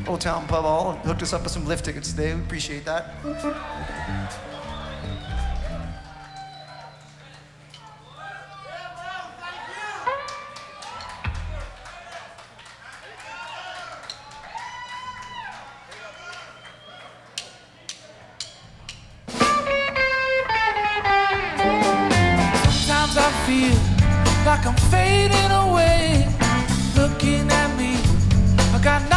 Old Town Pub Hall and hooked us up with some lift tickets today. We appreciate that. Sometimes I feel like I'm fading away. Looking at me, I got nothing